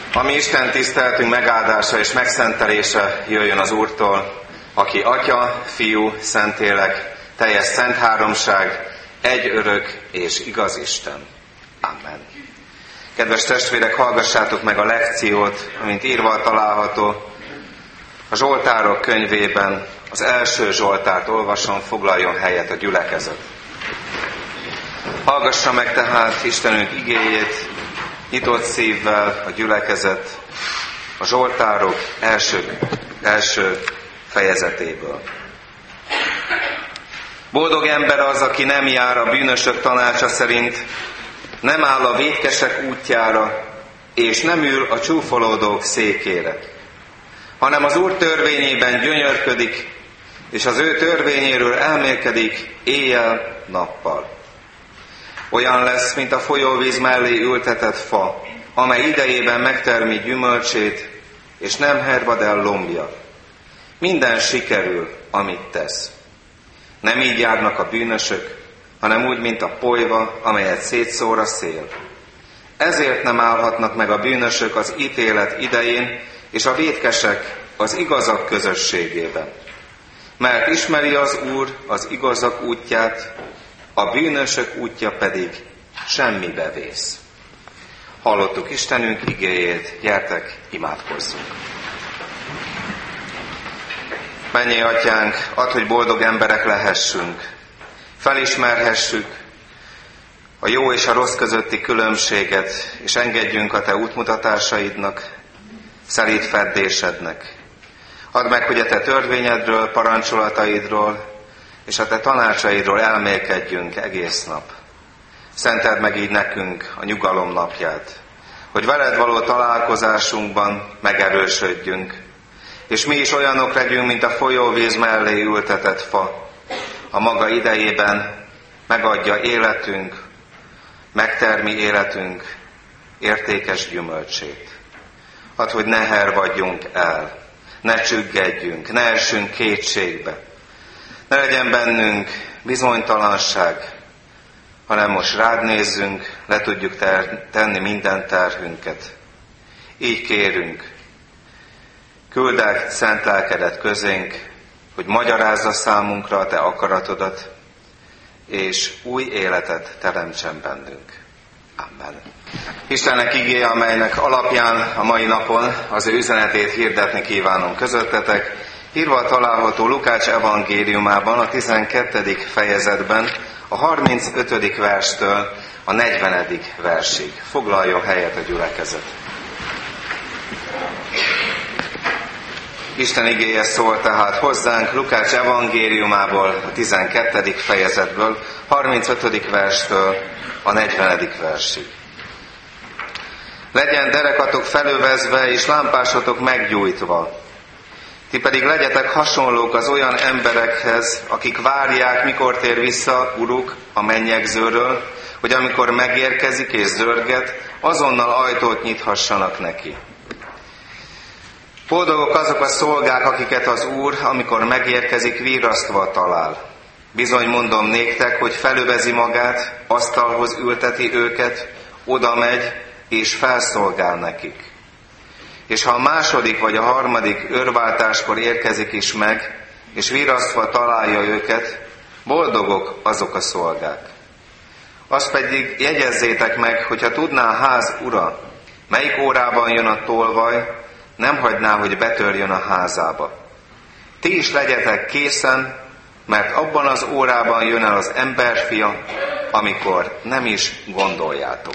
A mi Isten tiszteletünk megáldása és megszentelése jöjjön az Úrtól, aki Atya, Fiú, Szentlélek, teljes szent háromság, egy örök és igaz Isten. Amen. Kedves testvérek, hallgassátok meg a lekciót, amint írva található a Zsoltárok könyvében. Az első Zsoltárt olvasom, foglaljon helyet a gyülekezet. Hallgassa meg tehát Istenünk igéjét, nyitott szívvel a gyülekezet a Zsoltárok első fejezetéből. Boldog ember az, aki nem jár a bűnösök tanácsa szerint, nem áll a vétkesek útjára, és nem ül a csúfolódók székére, hanem az Úr törvényében gyönyörködik, és az ő törvényéről elmélkedik éjjel-nappal. Olyan lesz, mint a folyóvíz mellé ültetett fa, amely idejében megtermi gyümölcsét, és nem hervad el lombja. Minden sikerül, amit tesz. Nem így járnak a bűnösök, hanem úgy, mint a polyva, amelyet szétszór a szél. Ezért nem állhatnak meg a bűnösök az ítélet idején, és a vétkesek az igazak közösségében. Mert ismeri az Úr az igazak útját, a bűnösök útja pedig semmibe vész. Hallottuk Istenünk igéjét, gyertek, imádkozzunk. Mennyei Atyánk, add, hogy boldog emberek lehessünk, felismerhessük a jó és a rossz közötti különbséget, és engedjünk a Te útmutatásaidnak, szelíd feddésednek. Add meg, hogy a Te törvényedről, parancsolataidról és a Te tanácsaidról elmélkedjünk egész nap. Szenteld meg így nekünk a nyugalom napját, hogy veled való találkozásunkban megerősödjünk, és mi is olyanok legyünk, mint a folyóvíz mellé ültetett fa, a maga idejében megadja életünk, megtermi életünk értékes gyümölcsét. Add, hogy ne hervadjunk el, ne csüggedjünk, ne essünk kétségbe, ne legyen bennünk bizonytalanság, hanem most rád nézzünk, le tudjuk tenni minden terhünket. Így kérünk, küldd el szent lelkedet közénk, hogy magyarázza számunkra a Te akaratodat, és új életet teremtsen bennünk. Amen. Istennek igéje, amelynek alapján a mai napon az ő üzenetét hirdetni kívánom közöttetek, írva található Lukács evangéliumában, a 12. fejezetben, a 35. verstől a 40. versig. Foglaljon helyet a gyülekezet. Isten igéje szól tehát hozzánk Lukács evangéliumából, a 12. fejezetből, 35. verstől a 40. versig. Legyen derekatok felövezve, és lámpásotok meggyújtva. Ti pedig legyetek hasonlók az olyan emberekhez, akik várják, mikor tér vissza Uruk a mennyegzőről, hogy amikor megérkezik és zörget, azonnal ajtót nyithassanak neki. Boldogok azok a szolgák, akiket az Úr, amikor megérkezik, virrasztva talál. Bizony mondom néktek, hogy felövezi magát, asztalhoz ülteti őket, oda megy és felszolgál nekik. És ha a második vagy a harmadik őrváltáskor érkezik is meg, és virrasztva találja őket, boldogok azok a szolgák. Azt pedig jegyezzétek meg, hogyha tudná a ház ura, melyik órában jön a tolvaj, nem hagyná, hogy betörjön a házába. Ti is legyetek készen, mert abban az órában jön el az emberfia, amikor nem is gondoljátok.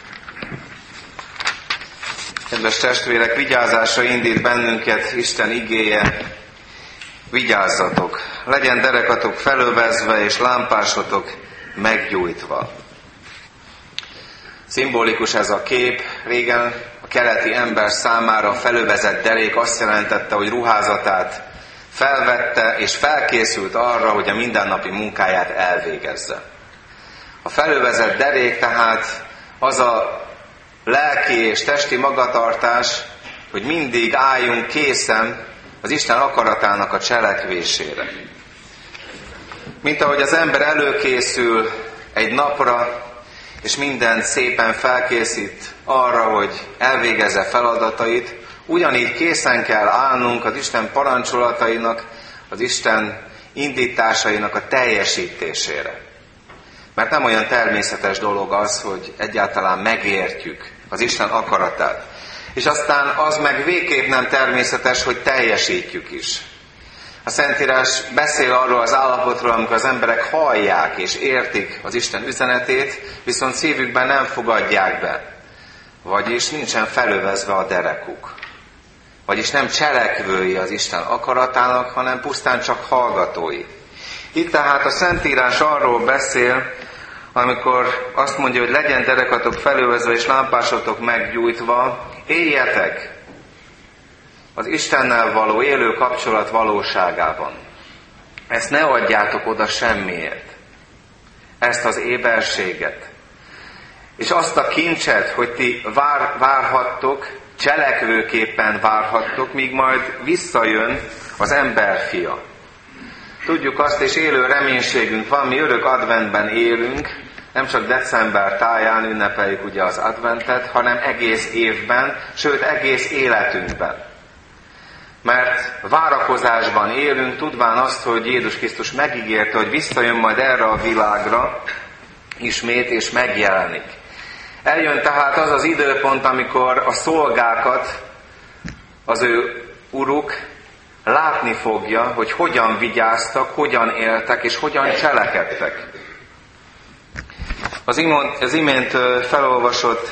Kedves testvérek, vigyázásra indít bennünket Isten igéje. Vigyázzatok, legyen derekatok felövezve, és lámpásotok meggyújtva. Szimbolikus ez a kép. Régen a keleti ember számára a felövezett derék azt jelentette, hogy ruházatát felvette, és felkészült arra, hogy a mindennapi munkáját elvégezze. A felövezett derék tehát az a lelki és testi magatartás, hogy mindig álljunk készen az Isten akaratának a cselekvésére. Mint ahogy az ember előkészül egy napra, és mindent szépen felkészít arra, hogy elvégezze feladatait, ugyanígy készen kell állnunk az Isten parancsolatainak, az Isten indításainak a teljesítésére. Mert nem olyan természetes dolog az, hogy egyáltalán megértjük az Isten akaratát. És aztán az meg végképp nem természetes, hogy teljesítjük is. A Szentírás beszél arról az állapotról, amikor az emberek hallják és értik az Isten üzenetét, viszont szívükben nem fogadják be. Vagyis nincsen felövezve a derekuk. Vagyis nem cselekvői az Isten akaratának, hanem pusztán csak hallgatói. Itt tehát a Szentírás arról beszél, amikor azt mondja, hogy legyen derekatok felövezve és lámpásotok meggyújtva, éljetek az Istennel való élő kapcsolat valóságában. Ezt ne adjátok oda semmiért. Ezt az éberséget. És azt a kincset, hogy ti várhattok, cselekvőképpen várhattok, míg majd visszajön az emberfia. Tudjuk azt, és élő reménységünk van, mi örök adventben élünk, nem csak december táján ünnepeljük ugye az adventet, hanem egész évben, sőt egész életünkben. Mert várakozásban élünk, tudván azt, hogy Jézus Krisztus megígérte, hogy visszajön majd erre a világra ismét, és megjelenik. Eljön tehát az az időpont, amikor a szolgákat az ő uruk látni fogja, hogy hogyan vigyáztak, hogyan éltek, és hogyan cselekedtek. Az imént felolvasott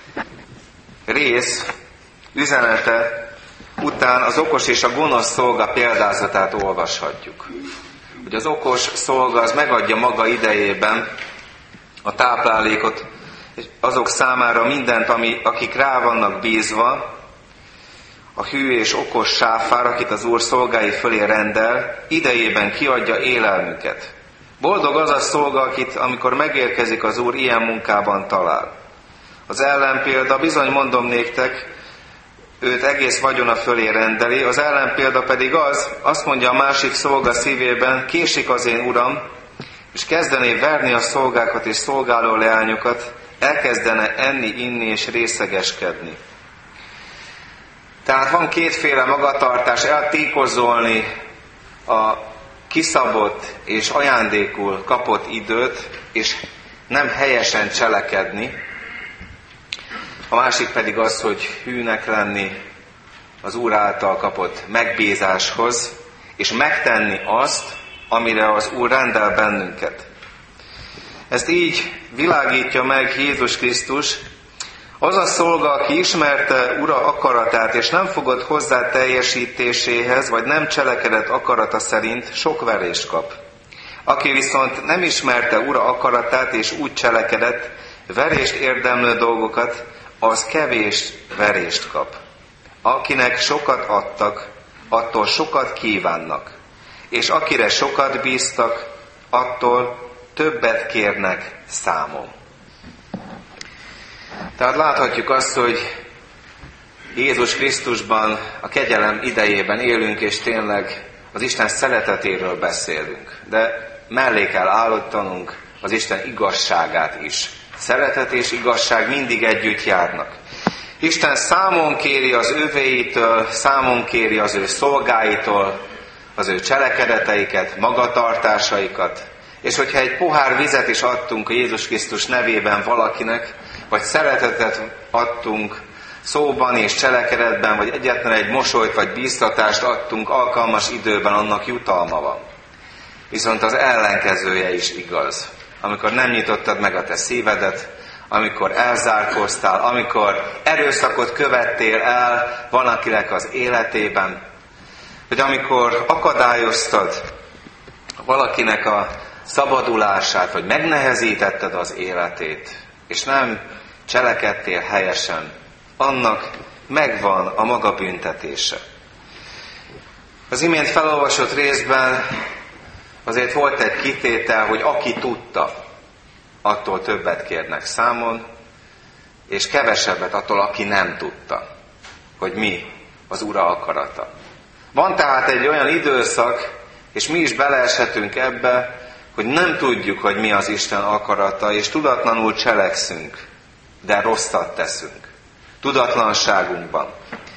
rész üzenete után az okos és a gonosz szolga példázatát olvashatjuk. Hogy az okos szolga az megadja maga idejében a táplálékot azok számára mindent, akik rá vannak bízva, a hű és okos sáfár, akit az Úr szolgái fölé rendel, idejében kiadja élelmüket. Boldog az a szolga, akit, amikor megérkezik az Úr, ilyen munkában talál. Az ellenpélda, bizony mondom néktek, őt egész vagyona fölé rendeli, az ellenpélda pedig azt mondja a másik szolga szívében, késik az én uram, és kezdené verni a szolgákat és szolgáló leányokat, elkezdene enni, inni és részegeskedni. Tehát van kétféle magatartás, eltékozolni a kiszabott és ajándékul kapott időt, és nem helyesen cselekedni. A másik pedig az, hogy hűnek lenni az Úr által kapott megbízáshoz, és megtenni azt, amire az Úr rendel bennünket. Ezt így világítja meg Jézus Krisztus. Az a szolga, aki ismerte Ura akaratát, és nem fogott hozzá teljesítéséhez, vagy nem cselekedett akarata szerint, sok verést kap. Aki viszont nem ismerte Ura akaratát, és úgy cselekedett, verést érdemlő dolgokat, az kevés verést kap. Akinek sokat adtak, attól sokat kívánnak, és akire sokat bíztak, attól többet kérnek számon. Tehát láthatjuk azt, hogy Jézus Krisztusban a kegyelem idejében élünk, és tényleg az Isten szeretetéről beszélünk. De mellé kell állítanunk az Isten igazságát is. Szeretet és igazság mindig együtt járnak. Isten számon kéri az övéitől, számon kéri az ő szolgáitól, az ő cselekedeteiket, magatartásaikat. És hogyha egy pohár vizet is adtunk a Jézus Krisztus nevében valakinek, vagy szeretetet adtunk szóban és cselekedetben, vagy egyetlen egy mosolyt vagy bíztatást adtunk alkalmas időben, annak jutalma van. Viszont az ellenkezője is igaz. Amikor nem nyitottad meg a te szívedet, amikor elzárkóztál, amikor erőszakot követtél el valakinek az életében, hogy amikor akadályoztad valakinek a szabadulását, vagy megnehezítetted az életét, és nem cselekedtél helyesen, annak megvan a maga büntetése. Az imént felolvasott részben azért volt egy kitétel, hogy aki tudta, attól többet kérnek számon, és kevesebbet attól, aki nem tudta, hogy mi az Ura akarata. Van tehát egy olyan időszak, és mi is beleeshetünk ebbe, hogy nem tudjuk, hogy mi az Isten akarata, és tudatlanul cselekszünk, de rosszat teszünk. Tudatlanságunkban.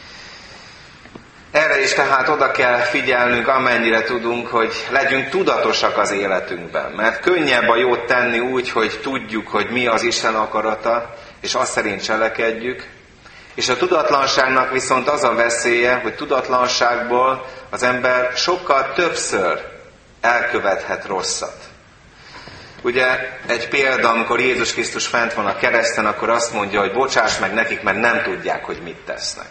Erre is tehát oda kell figyelnünk, amennyire tudunk, hogy legyünk tudatosak az életünkben. Mert könnyebb a jót tenni úgy, hogy tudjuk, hogy mi az Isten akarata, és azt szerint cselekedjük. És a tudatlanságnak viszont az a veszélye, hogy tudatlanságból az ember sokkal többször elkövethet rosszat. Ugye egy példa, amikor Jézus Krisztus fent van a kereszten, akkor azt mondja, hogy bocsáss meg nekik, mert nem tudják, hogy mit tesznek.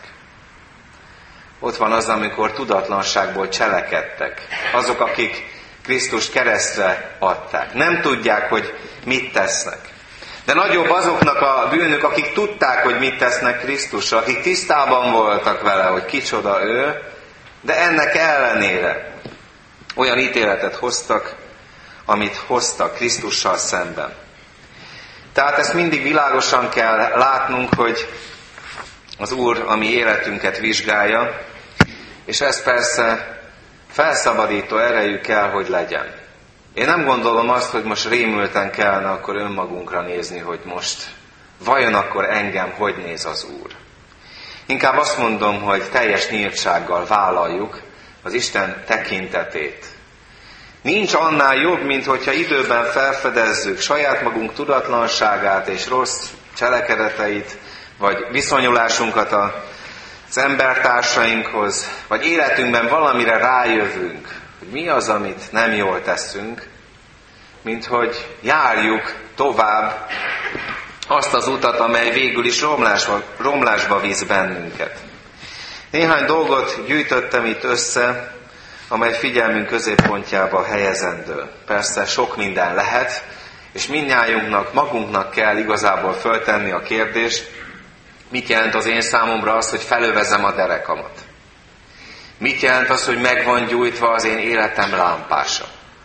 Ott van az, amikor tudatlanságból cselekedtek. Azok, akik Krisztust keresztre adták. Nem tudják, hogy mit tesznek. De nagyobb azoknak a bűnök, akik tudták, hogy mit tesznek Krisztusra, akik tisztában voltak vele, hogy kicsoda ő, de ennek ellenére olyan ítéletet hoztak, amit hoztak Krisztussal szemben. Tehát ezt mindig világosan kell látnunk, hogy az Úr a mi életünket vizsgálja, és ez persze felszabadító erejű kell, hogy legyen. Én nem gondolom azt, hogy most rémülten kellene akkor önmagunkra nézni, hogy most vajon akkor engem hogy néz az Úr. Inkább azt mondom, hogy teljes nyíltsággal vállaljuk az Isten tekintetét. Nincs annál jobb, mint hogyha időben felfedezzük saját magunk tudatlanságát és rossz cselekedeteit, vagy viszonyulásunkat az embertársainkhoz, vagy életünkben valamire rájövünk, hogy mi az, amit nem jól teszünk, mint hogy járjuk tovább azt az utat, amely végül is romlásba visz bennünket. Néhány dolgot gyűjtöttem itt össze, amely figyelmünk középpontjába helyezendő. Persze sok minden lehet, és mindnyájunknak, magunknak kell igazából föltenni a kérdést, mit jelent az én számomra az, hogy felövezem a derekamat? Mit jelent az, hogy meg van gyújtva az én életem lámpása?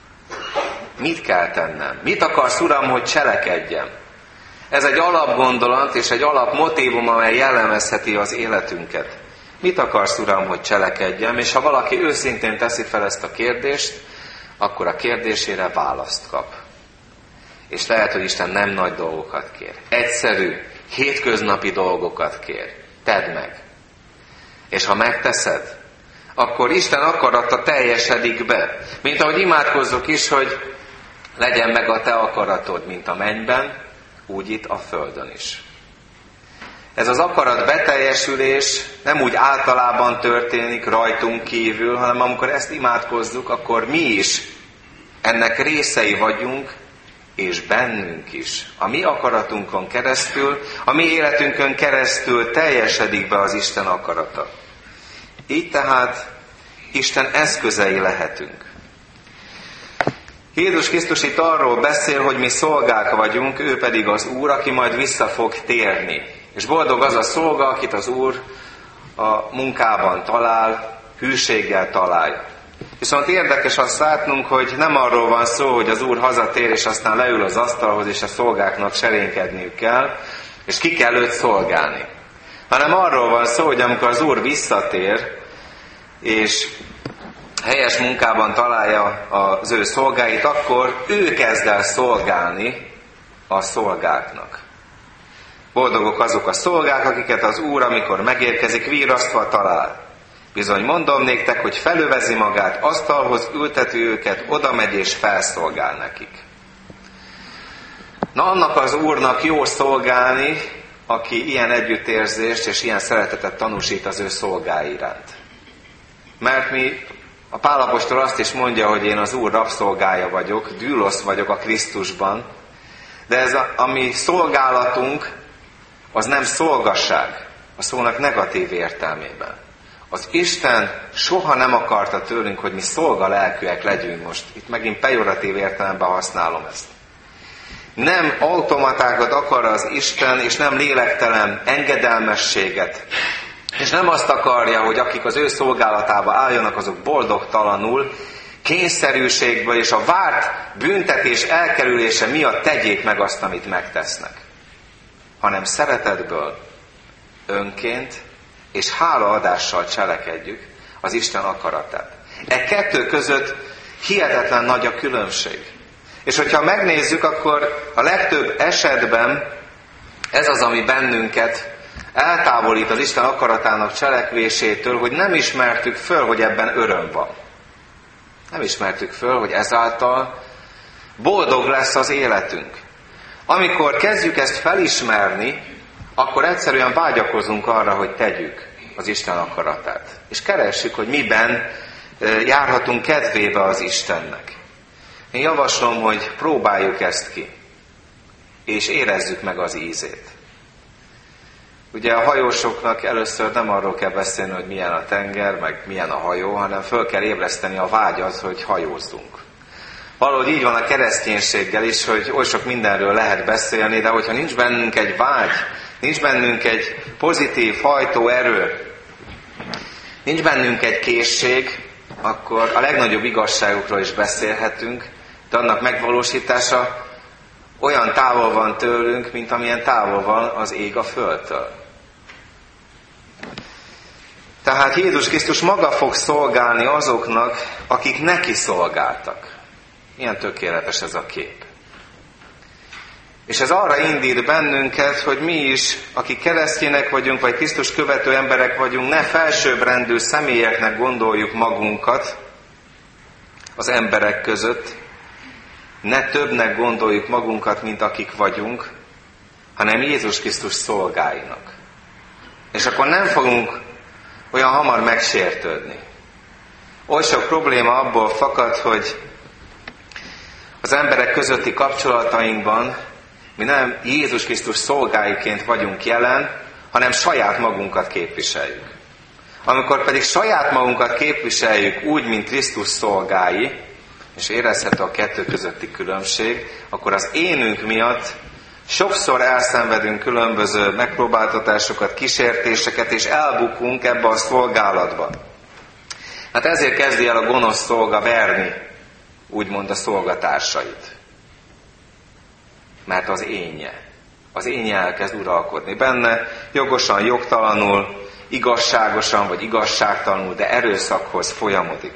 Mit kell tennem? Mit akarsz, Uram, hogy cselekedjem? Ez egy alapgondolat és egy alapmotívum, amely jellemezheti az életünket. Mit akarsz, Uram, hogy cselekedjem? És ha valaki őszintén teszi fel ezt a kérdést, akkor a kérdésére választ kap. És lehet, hogy Isten nem nagy dolgokat kér. Egyszerű, hétköznapi dolgokat kér. Tedd meg. És ha megteszed, akkor Isten akarata teljesedik be. Mint ahogy imádkozzuk is, hogy legyen meg a te akaratod, mint a mennyben, úgy itt a földön is. Ez az akarat beteljesülés nem úgy általában történik rajtunk kívül, hanem amikor ezt imádkozzuk, akkor mi is ennek részei vagyunk, és bennünk is. A mi akaratunkon keresztül, a mi életünkön keresztül teljesedik be az Isten akarata. Így tehát Isten eszközei lehetünk. Jézus Krisztus itt arról beszél, hogy mi szolgák vagyunk, ő pedig az Úr, aki majd vissza fog térni. És boldog az a szolga, akit az Úr a munkában talál, hűséggel találja. Viszont érdekes azt látnunk, hogy nem arról van szó, hogy az Úr hazatér, és aztán leül az asztalhoz, és a szolgáknak serénykedniük kell, és ki kell őt szolgálni. Hanem arról van szó, hogy amikor az Úr visszatér, és helyes munkában találja az ő szolgáit, akkor ő kezd el szolgálni a szolgáknak. Boldogok azok a szolgák, akiket az Úr, amikor megérkezik, virrasztva talál. Bizony mondom néktek, hogy felövezi magát, asztalhoz ülteti őket, oda megy és felszolgál nekik. Na, annak az Úrnak jó szolgálni, aki ilyen együttérzést és ilyen szeretetet tanúsít az ő szolgái iránt. Mert a Pál apostol azt is mondja, hogy én az Úr rabszolgája vagyok, dűlosz vagyok a Krisztusban, de ez a mi szolgálatunk, az nem szolgasság, a szónak negatív értelmében. Az Isten soha nem akarta tőlünk, hogy mi szolgalelkűek legyünk most. Itt megint pejoratív értelemben használom ezt. Nem automatákat akar az Isten, és nem lélektelen engedelmességet. És nem azt akarja, hogy akik az ő szolgálatába álljanak, azok boldogtalanul, kényszerűségből és a várt büntetés elkerülése miatt tegyék meg azt, amit megtesznek. Hanem szeretetből, önként és hálaadással cselekedjük az Isten akaratát. E kettő között hihetetlen nagy a különbség. És hogyha megnézzük, akkor a legtöbb esetben ez az, ami bennünket eltávolít az Isten akaratának cselekvésétől, hogy nem ismertük föl, hogy ebben öröm van. Nem ismertük föl, hogy ezáltal boldog lesz az életünk. Amikor kezdjük ezt felismerni, akkor egyszerűen vágyakozunk arra, hogy tegyük az Isten akaratát. És keressük, hogy miben járhatunk kedvébe az Istennek. Én javaslom, hogy próbáljuk ezt ki, és érezzük meg az ízét. Ugye a hajósoknak először nem arról kell beszélni, hogy milyen a tenger, meg milyen a hajó, hanem föl kell ébreszteni a vágyat, hogy hajózzunk. Valahogy így van a kereszténységgel is, hogy oly sok mindenről lehet beszélni, de hogyha nincs bennünk egy vágy, nincs bennünk egy pozitív hajtóerő, nincs bennünk egy készség, akkor a legnagyobb igazságokról is beszélhetünk, de annak megvalósítása olyan távol van tőlünk, mint amilyen távol van az ég a földtől. Tehát Jézus Krisztus maga fog szolgálni azoknak, akik neki szolgáltak. Milyen tökéletes ez a kép. És ez arra indít bennünket, hogy mi is, akik keresztjének vagyunk, vagy Krisztus követő emberek vagyunk, ne felsőbbrendű személyeknek gondoljuk magunkat az emberek között, ne többnek gondoljuk magunkat, mint akik vagyunk, hanem Jézus Krisztus szolgáinak. És akkor nem fogunk olyan hamar megsértődni. Oly sok probléma abból fakad, hogy az emberek közötti kapcsolatainkban mi nem Jézus Krisztus szolgáiként vagyunk jelen, hanem saját magunkat képviseljük. Amikor pedig saját magunkat képviseljük úgy, mint Krisztus szolgái, és érezhető a kettő közötti különbség, akkor az énünk miatt sokszor elszenvedünk különböző megpróbáltatásokat, kísértéseket, és elbukunk ebbe a szolgálatba. Hát ezért kezdi el a gonosz szolga verni, úgymond a szolgatársait. Mert az énje elkezd uralkodni benne, jogosan, jogtalanul, igazságosan vagy igazságtalanul, de erőszakhoz folyamodik.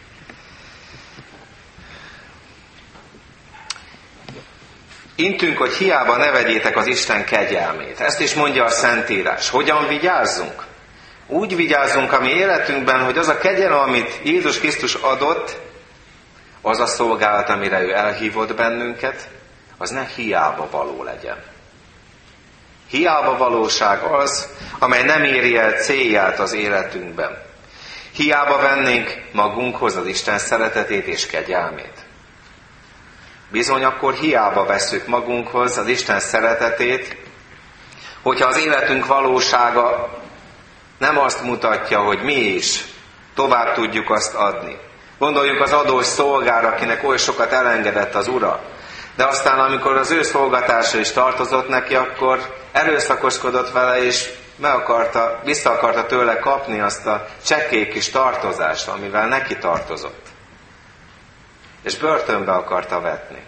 Intünk, hogy hiába ne vegyétek az Isten kegyelmét. Ezt is mondja a Szentírás. Hogyan vigyázzunk? Úgy vigyázzunk a mi életünkben, hogy az a kegyelem, amit Jézus Krisztus adott, az a szolgálat, amire ő elhívott bennünket, az ne hiába való legyen. Hiába valóság az, amely nem éri el célját az életünkben. Hiába vennénk magunkhoz az Isten szeretetét és kegyelmét. Bizony akkor hiába vesszük magunkhoz az Isten szeretetét, hogyha az életünk valósága nem azt mutatja, hogy mi is tovább tudjuk azt adni. Gondoljunk az adós szolgára, akinek oly sokat elengedett az ura. De aztán, amikor az ő szolgatása is tartozott neki, akkor erőszakoskodott vele, és vissza akarta tőle kapni azt a csekély kis tartozást, amivel neki tartozott. És börtönbe akarta vetni.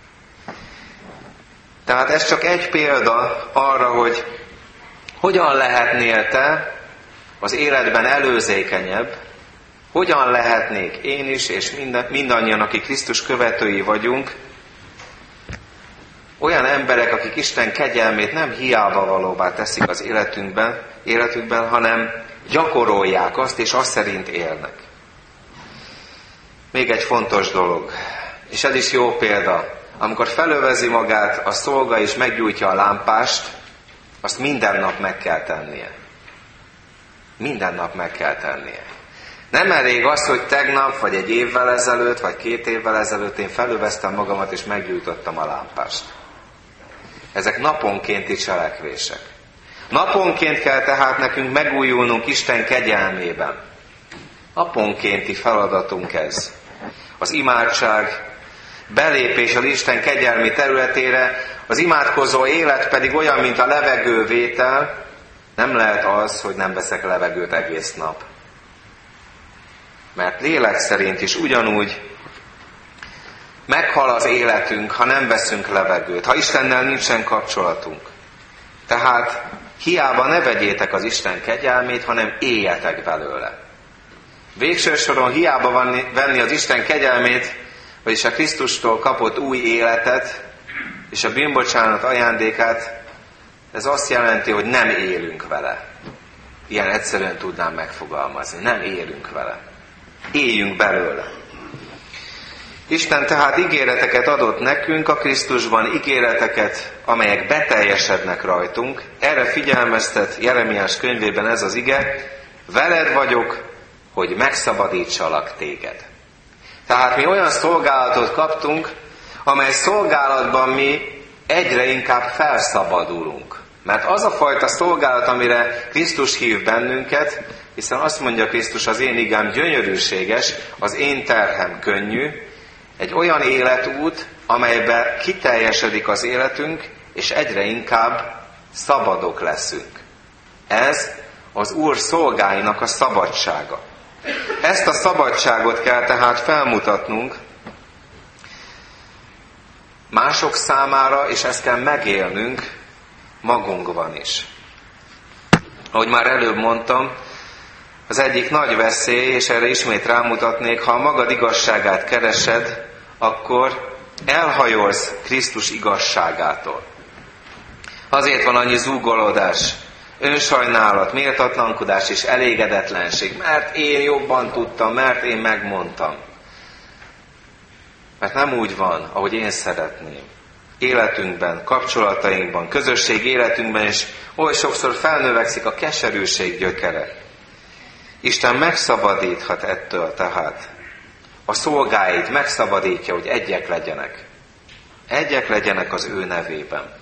Tehát ez csak egy példa arra, hogy hogyan lehetnél te az életben előzékenyebb, hogyan lehetnék én is, és mindannyian, akik Krisztus követői vagyunk, olyan emberek, akik Isten kegyelmét nem hiába valóvá teszik az életükben, hanem gyakorolják azt, és azt szerint élnek. Még egy fontos dolog, és ez is jó példa. Amikor felövezi magát a szolga és meggyújtja a lámpást, azt minden nap meg kell tennie. Minden nap meg kell tennie. Nem elég az, hogy tegnap, vagy egy évvel ezelőtt, vagy 2 évvel ezelőtt én felöveztem magamat és meggyújtottam a lámpást. Ezek naponkénti cselekvések. Naponként kell tehát nekünk megújulnunk Isten kegyelmében. Naponkénti feladatunk ez. Az imádság, belépés az Isten kegyelmi területére, az imádkozó élet pedig olyan, mint a levegővétel, nem lehet az, hogy nem veszek levegőt egész nap. Mert lélek szerint is ugyanúgy meghal az életünk, ha nem veszünk levegőt, ha Istennel nincsen kapcsolatunk. Tehát hiába ne vegyétek az Isten kegyelmét, hanem éljetek belőle. Végső soron hiába venni az Isten kegyelmét, vagyis a Krisztustól kapott új életet és a bűnbocsánat ajándékát, ez azt jelenti, hogy nem élünk vele. Ilyen egyszerűen tudnám megfogalmazni. Nem élünk vele. Éljünk belőle. Isten tehát ígéreteket adott nekünk a Krisztusban, ígéreteket, amelyek beteljesednek rajtunk. Erre figyelmeztet Jeremiás könyvében ez az ige: veled vagyok, hogy megszabadítsalak téged. Tehát mi olyan szolgálatot kaptunk, amely szolgálatban mi egyre inkább felszabadulunk. Mert az a fajta szolgálat, amire Krisztus hív bennünket, hiszen azt mondja Krisztus, az én igám gyönyörűséges, az én terhem könnyű, egy olyan életút, amelyben kiteljesedik az életünk, és egyre inkább szabadok leszünk. Ez az Úr szolgáinak a szabadsága. Ezt a szabadságot kell tehát felmutatnunk mások számára, és ezt kell megélnünk magunkban is. Ahogy már előbb mondtam, az egyik nagy veszély, és erre ismét rámutatnék, ha a magad igazságát keresed, akkor elhajolsz Krisztus igazságától. Azért van annyi zúgolódás, önsajnálat, méltatlankodás és elégedetlenség, mert én jobban tudtam, mert én megmondtam. Mert nem úgy van, ahogy én szeretném. Életünkben, kapcsolatainkban, közösség életünkben, és oly sokszor felnövekszik a keserűség gyökere. Isten megszabadíthat ettől tehát. A szolgáid megszabadítja, hogy egyek legyenek. Egyek legyenek az ő nevében.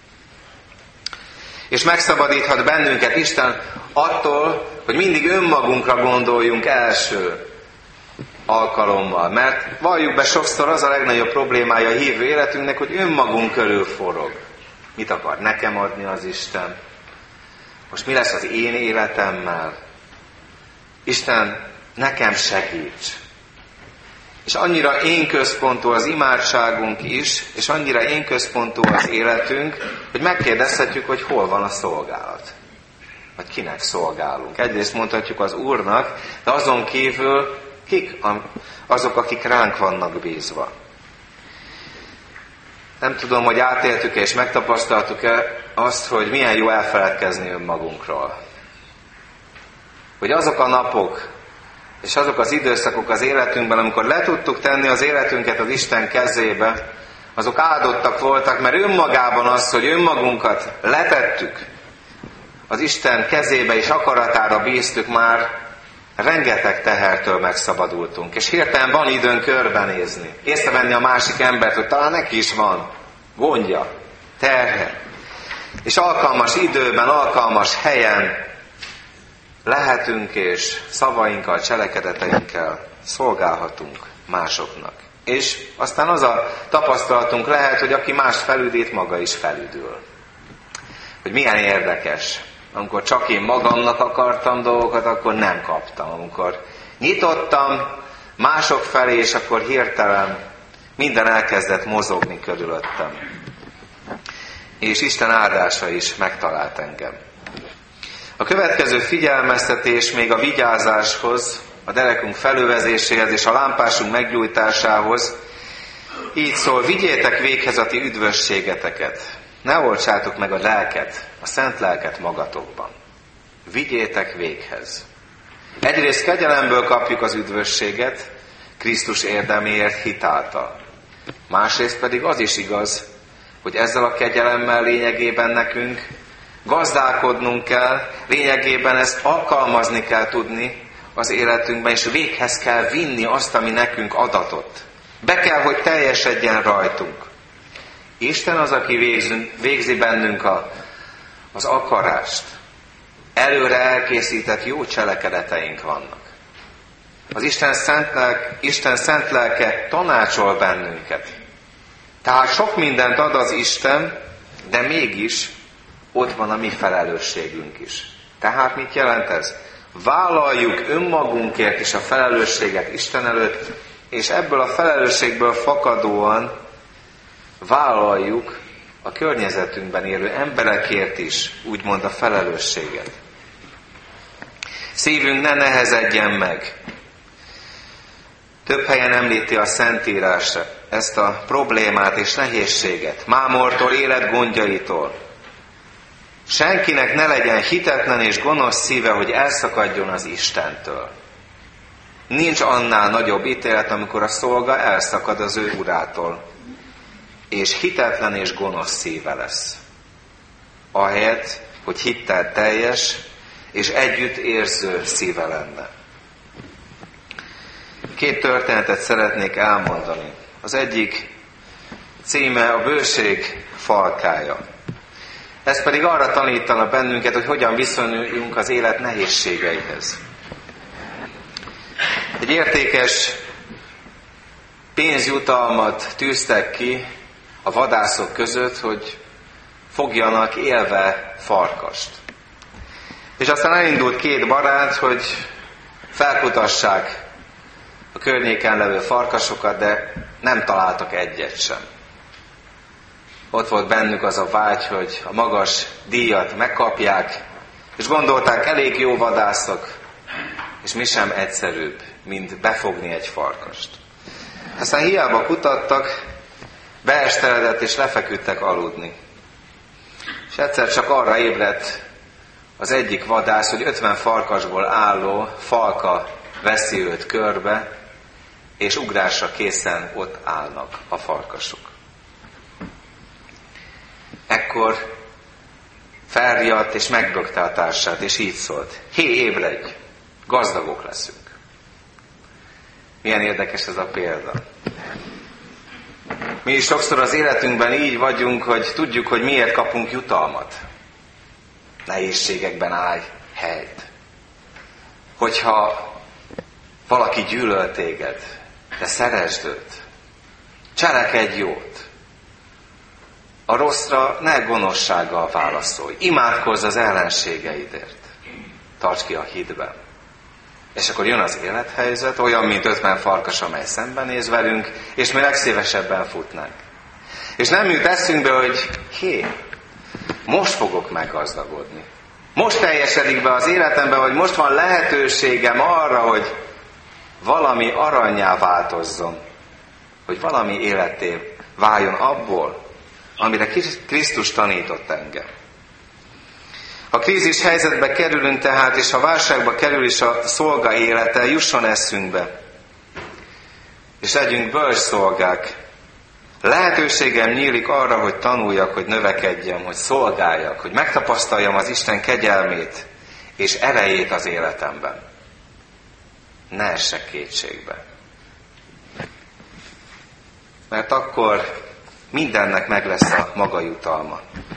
És megszabadíthat bennünket Isten attól, hogy mindig önmagunkra gondoljunk első alkalommal. Mert valljuk be, sokszor az a legnagyobb problémája a hívő életünknek, hogy önmagunk körül forog. Mit akar nekem adni az Isten? Most mi lesz az én életemmel? Isten, nekem segíts! És annyira én központú az imádságunk is, és annyira én központú az életünk, hogy megkérdezhetjük, hogy hol van a szolgálat. Vagy kinek szolgálunk. Egyrészt mondhatjuk az Úrnak, de azon kívül kik azok, akik ránk vannak bízva. Nem tudom, hogy átéltük-e és megtapasztaltuk-e azt, hogy milyen jó elfeledkezni önmagunkról. Hogy azok a napok, és azok az időszakok az életünkben, amikor le tudtuk tenni az életünket az Isten kezébe, azok áldottak voltak, mert önmagában az, hogy önmagunkat letettük, az Isten kezébe és akaratára bíztük, már rengeteg tehertől megszabadultunk. És hirtelen van időn körbenézni, észrevenni a másik embert, hogy talán neki is van gondja, terhe. És alkalmas időben, alkalmas helyen lehetünk, és szavainkkal, cselekedeteinkkel szolgálhatunk másoknak. És aztán az a tapasztalatunk lehet, hogy aki más felüdít, maga is felüdül. Hogy milyen érdekes. Amikor csak én magamnak akartam dolgokat, akkor nem kaptam. Amikor nyitottam mások felé, és akkor hirtelen minden elkezdett mozogni körülöttem. És Isten áldása is megtalált engem. A következő figyelmeztetés még a vigyázáshoz, a derekunk felövezéséhez és a lámpásunk meggyújtásához. Így szól: vigyétek véghez a ti üdvösségeteket. Ne oltsátok meg a lelket, a szent lelket magatokban. Vigyétek véghez. Egyrészt kegyelemből kapjuk az üdvösséget, Krisztus érdeméért hitáltal. Másrészt pedig az is igaz, hogy ezzel a kegyelemmel lényegében nekünk gazdálkodnunk kell, lényegében ezt alkalmazni kell tudni az életünkben, és véghez kell vinni azt, ami nekünk adatott. Be kell, hogy teljesedjen rajtunk. Isten az, aki végzi bennünk az akarást. Előre elkészített jó cselekedeteink vannak. Az Isten szent lelke tanácsol bennünket. Tehát sok mindent ad az Isten, de mégis ott van a mi felelősségünk is. Tehát mit jelent ez? Vállaljuk önmagunkért is a felelősséget Isten előtt, és ebből a felelősségből fakadóan vállaljuk a környezetünkben élő emberekért is, úgymond a felelősséget. Szívünk ne nehezedjen meg. Több helyen említi a Szentírás ezt a problémát és nehézséget, mámortól, életgondjaitól. Senkinek ne legyen hitetlen és gonosz szíve, hogy elszakadjon az Istentől. Nincs annál nagyobb ítélet, amikor a szolga elszakad az ő urától, és hitetlen és gonosz szíve lesz. Ahelyett, hogy hittel teljes és együtt érző szíve lenne. 2 történetet szeretnék elmondani. Az egyik címe a bőség falkája. Ez pedig arra tanítana bennünket, hogy hogyan viszonyuljunk az élet nehézségeihez. Egy értékes pénzjutalmat tűztek ki a vadászok között, hogy fogjanak élve farkast. És aztán elindult 2 barát, hogy felkutassák a környéken levő farkasokat, de nem találtak egyet sem. Ott volt bennük az a vágy, hogy a magas díjat megkapják, és gondolták, elég jó vadászok, és mi sem egyszerűbb, mint befogni egy farkast. Aztán hiába kutattak, beesteledett és lefeküdtek aludni. És egyszer csak arra ébredt az egyik vadász, hogy 50 farkasból álló falka veszi őt körbe, és ugrásra készen ott állnak a farkasok. Ekkor felriadt és megbökte a társát, és így szólt: hé, ébredj, gazdagok leszünk. Milyen érdekes ez a példa. Mi is sokszor az életünkben így vagyunk, hogy tudjuk, hogy miért kapunk jutalmat. Nehézségekben állj helyt. Hogyha valaki gyűlöl téged, de szeresd őt. Cselekedj jót. A rosszra ne gonoszsággal válaszolj. Imádkozz az ellenségeidért. Tarts ki a hitben. És akkor jön az élethelyzet, olyan, mint 50 farkas, amely szembenéz velünk, és mi legszívesebben futnánk. És nem jut eszünkbe, hogy most fogok meggazdagodni. Most teljesedik be az életembe, hogy most van lehetőségem arra, hogy valami arannyá változzon. Hogy valami életé váljon abból, amire Krisztus tanított engem. Ha krízis helyzetbe kerülünk tehát, és ha válságba kerül is a szolga élete, jusson eszünkbe. És legyünk bölcs szolgák. Lehetőségem nyílik arra, hogy tanuljak, hogy növekedjem, hogy szolgáljak, hogy megtapasztaljam az Isten kegyelmét és erejét az életemben. Ne essek kétségbe. Mert akkor mindennek meg lesz a maga jutalma.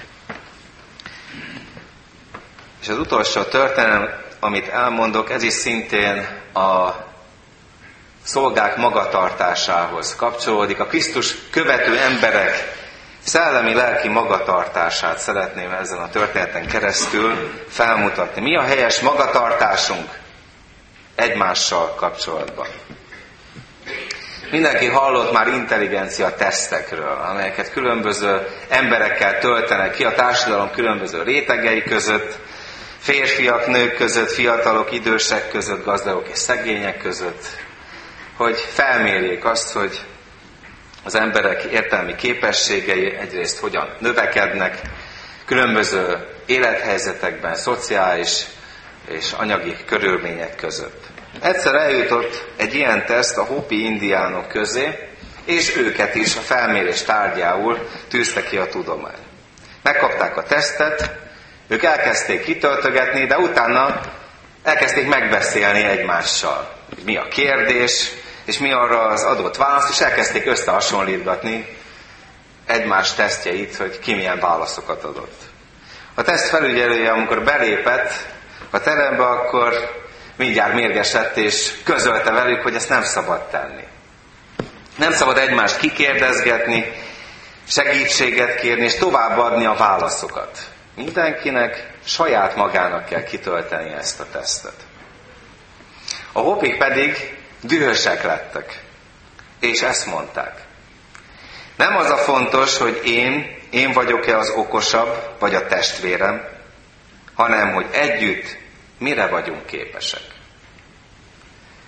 És az utolsó történet, amit elmondok, ez is szintén a szolgák magatartásához kapcsolódik. A Krisztus követő emberek szellemi-lelki magatartását szeretném ezen a történeten keresztül felmutatni. Mi a helyes magatartásunk egymással kapcsolatban? Mindenki hallott már intelligencia tesztekről, amelyeket különböző emberekkel töltenek ki a társadalom különböző rétegei között, férfiak, nők között, fiatalok, idősek között, gazdagok és szegények között, hogy felmérjék azt, hogy az emberek értelmi képességei egyrészt hogyan növekednek, különböző élethelyzetekben, szociális és anyagi körülmények között. Egyszer eljutott egy ilyen teszt a Hopi indiánok közé, és őket is a felmérés tárgyául tűzte ki a tudomány. Megkapták a tesztet, ők elkezdték kitöltögetni, de utána elkezdték megbeszélni egymással, hogy mi a kérdés, és mi arra az adott válasz, és elkezdték összehasonlítgatni egymás tesztjeit, hogy ki milyen válaszokat adott. A teszt felügyelője, amikor belépett a terembe, akkor mindjárt mérges lett, és közölte velük, hogy ezt nem szabad tenni. Nem szabad egymást kikérdezgetni, segítséget kérni, és továbbadni a válaszokat. Mindenkinek saját magának kell kitölteni ezt a tesztet. A Hopik pedig dühösek lettek, és ezt mondták. Nem az a fontos, hogy én vagyok-e az okosabb, vagy a testvérem, hanem, hogy együtt mire vagyunk képesek.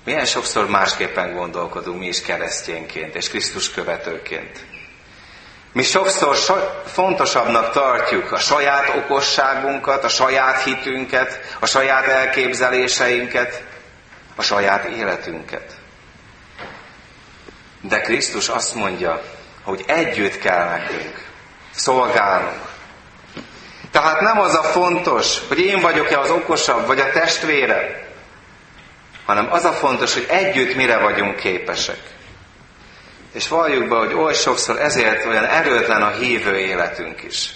milyen sokszor másképpen gondolkodunk mi is keresztényként és Krisztus követőként. Mi sokszor fontosabbnak tartjuk a saját okosságunkat, a saját hitünket, a saját elképzeléseinket, a saját életünket. De Krisztus azt mondja, hogy együtt kell nekünk szolgálnunk. Tehát nem az a fontos, hogy én vagyok-e az okosabb, vagy a testvére, hanem az a fontos, hogy együtt mire vagyunk képesek. És valljuk be, hogy oly sokszor ezért olyan erőtlen a hívő életünk is.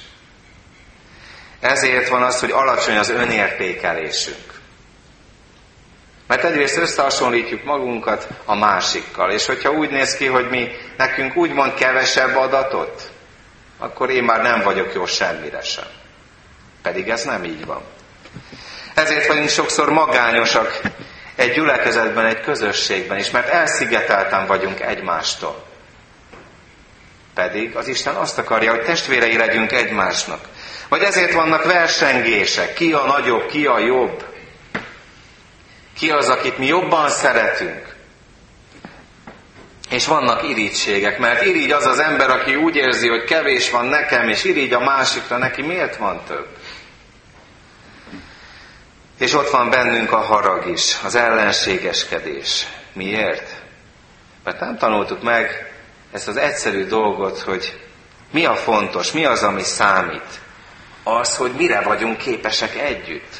Ezért van az, hogy alacsony az önértékelésünk. Mert egyrészt összehasonlítjuk magunkat a másikkal, és hogyha úgy néz ki, hogy nekünk úgymond kevesebb adatot, akkor én már nem vagyok jó semmire sem. Pedig ez nem így van. Ezért vagyunk sokszor magányosak egy gyülekezetben, egy közösségben is, mert elszigetelten vagyunk egymástól. Pedig az Isten azt akarja, hogy testvérei legyünk egymásnak. Vagy ezért vannak versengések, ki a nagyobb, ki a jobb. Ki az, akit mi jobban szeretünk. És vannak irigységek, mert irigy az az ember, aki úgy érzi, hogy kevés van nekem, és irigy a másikra, neki miért van több? És ott van bennünk a harag is, az ellenségeskedés. Miért? Mert nem tanultuk meg ezt az egyszerű dolgot, hogy mi a fontos, mi az, ami számít. Az, hogy mire vagyunk képesek együtt.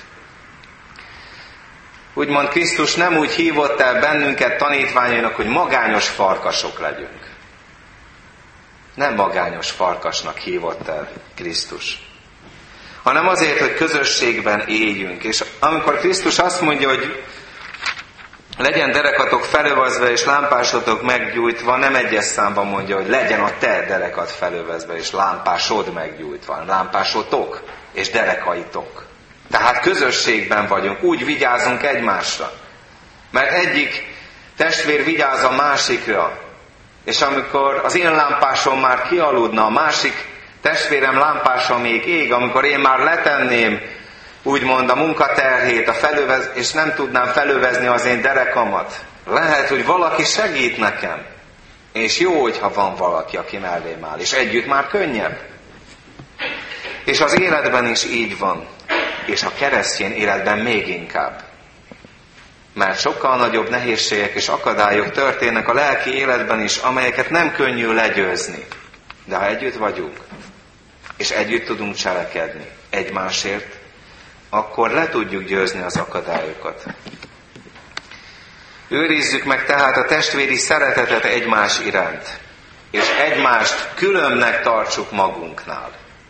Úgymond Krisztus nem úgy hívott el bennünket tanítványainak, hogy magányos farkasok legyünk. Nem magányos farkasnak hívott el Krisztus. Hanem azért, hogy közösségben éljünk. És amikor Krisztus azt mondja, hogy legyen derekatok felövezve és lámpásotok meggyújtva, nem egyes számban mondja, hogy legyen a te derekat felövezve és lámpásod meggyújtva, lámpásotok és derekaitok. Tehát közösségben vagyunk, úgy vigyázunk egymásra. Mert egyik testvér vigyáz a másikra, és amikor az én lámpásom már kialudna, a másik testvérem lámpása még ég, amikor én már letenném, úgymond a munkaterhét, és nem tudnám felövezni az én derekamat. Lehet, hogy valaki segít nekem. És jó, hogyha van valaki, aki mellém áll. És együtt már könnyebb. És az életben is így van. És a keresztény életben még inkább. Mert sokkal nagyobb nehézségek és akadályok történnek a lelki életben is, amelyeket nem könnyű legyőzni. De ha együtt vagyunk, és együtt tudunk cselekedni egymásért, akkor le tudjuk győzni az akadályokat. Őrizzük meg tehát a testvéri szeretetet egymás iránt, és egymást különbnek tartsuk magunknál.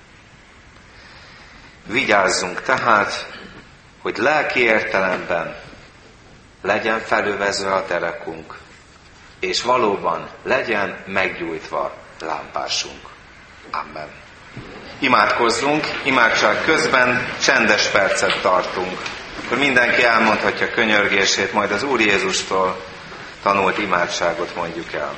Vigyázzunk tehát, hogy lelki értelemben legyen felövezve a derekunk, és valóban legyen meggyújtva lámpásunk. Amen. Imádkozzunk, imádság közben csendes percet tartunk. Akkor mindenki elmondhatja könyörgését, majd az Úr Jézustól tanult imádságot mondjuk el.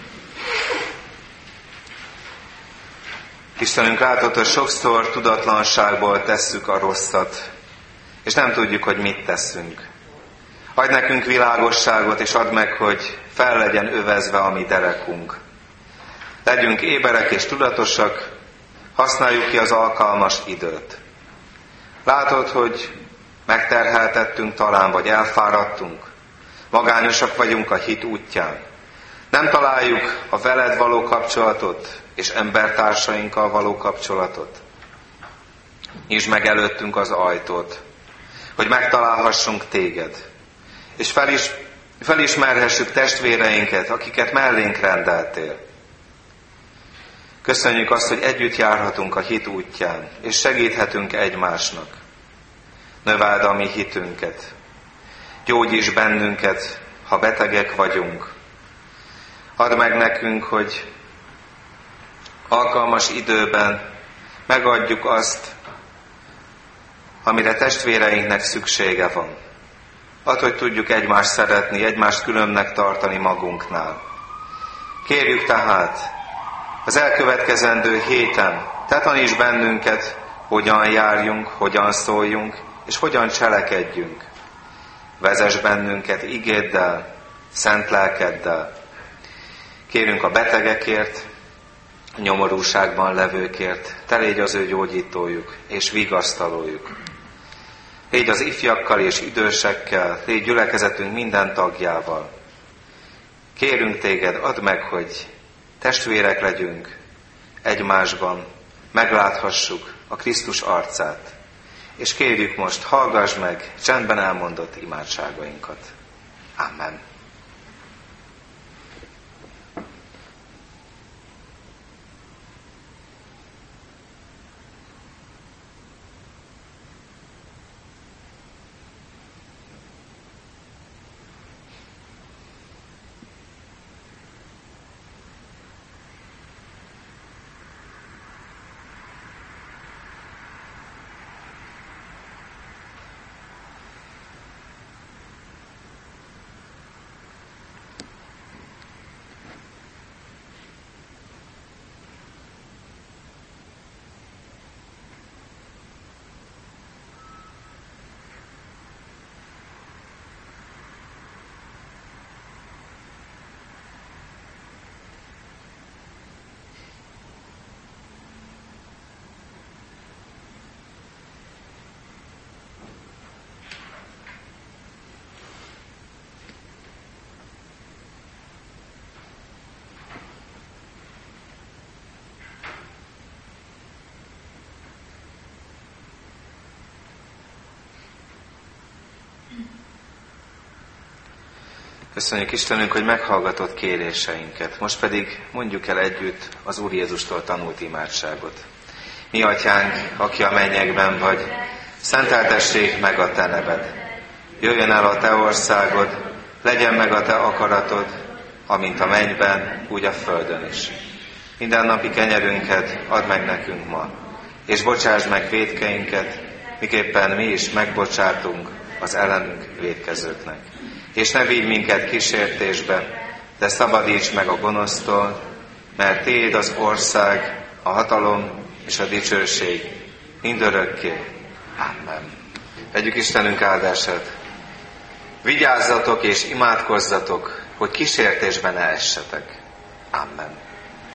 Istenünk, látod, hogy sokszor tudatlanságból tesszük a rosszat, és nem tudjuk, hogy mit teszünk. Adj nekünk világosságot, és add meg, hogy fel legyen övezve a mi derekunk. Legyünk éberek és tudatosak, használjuk ki az alkalmas időt. Látod, hogy megterheltettünk talán, vagy elfáradtunk. Magányosak vagyunk a hit útján. Nem találjuk a veled való kapcsolatot, és embertársainkkal való kapcsolatot. Nyisd meg előttünk az ajtót, hogy megtalálhassunk téged, és felismerhessük testvéreinket, akiket mellénk rendeltél. Köszönjük azt, hogy együtt járhatunk a hit útján, és segíthetünk egymásnak. Növeld a mi hitünket. Gyógyíts bennünket, ha betegek vagyunk. Add meg nekünk, hogy alkalmas időben megadjuk azt, amire testvéreinknek szüksége van. Add, hogy tudjuk egymást szeretni, egymást különbnek tartani magunknál. Kérjük tehát, az elkövetkezendő héten te taníts bennünket, hogyan járjunk, hogyan szóljunk, és hogyan cselekedjünk. vezess bennünket igéddel, szent lelkeddel. Kérünk a betegekért, a nyomorúságban levőkért, te légy az ő gyógyítójuk és vigasztalójuk. Légy az ifjakkal és idősekkel, légy gyülekezetünk minden tagjával. Kérünk téged, add meg, hogy testvérek legyünk egymásban, megláthassuk a Krisztus arcát. És kérjük most, hallgass meg csendben elmondott imádságainkat. Amen. Köszönjük Istenünk, hogy meghallgatott kéréseinket. Most pedig mondjuk el együtt az Úr Jézustól tanult imádságot. Mi atyánk, aki a mennyekben vagy, szenteltessék meg a te neved. Jöjjön el a te országod, legyen meg a te akaratod, amint a mennyben, úgy a földön is. Mindennapi kenyerünket add meg nekünk ma, és bocsáss meg vétkeinket, miképpen mi is megbocsátunk az ellenünk vétkezőknek. És ne vigy minket kísértésbe, de szabadíts meg a gonosztól, mert tiéd az ország, a hatalom és a dicsőség mindörökké. Amen. Vegyük Istenünk áldását. Vigyázzatok és imádkozzatok, hogy kísértésbe ne essetek. Amen.